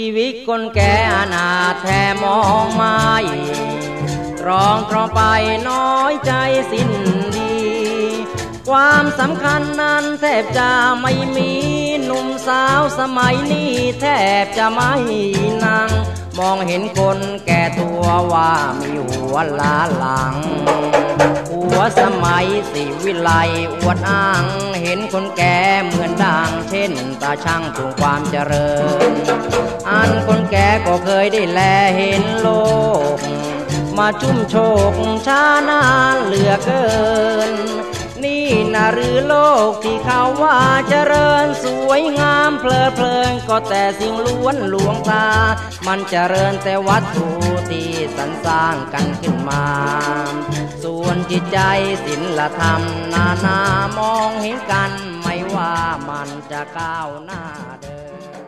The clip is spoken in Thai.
วิตคนแก่อนาถแท้มองไม่ตรองไปน้อยใจสิ้นดีความสำคัญนั้นแทบจะไม่มีหนุ่มสาวสมัยนี้แทบจะไม่นั่งมองเห็นคนแก่ตัวว่ามีหัวล้าหลังหัวสมัยสิวิไลอวดอ้างเห็นคนแก่เหมือนดังเช่นตาช่างปรุงความเจริญอันคนแก่ก็เคยได้แลเห็นโลกมาชุ่มโชกช้านานเหลือเกินนี่นะหรือโลกที่เขาว่าเจริญสวยงามเพลิดเพลินก็แต่สิ่งล้วนลวงตามันเจริญแต่วัตถุที่สรรสร้างกันขึ้นมาส่วนจิตใจศีลธรรมนานามองเห็นกันไม่ว่ามันจะก้าวหน้าเดิน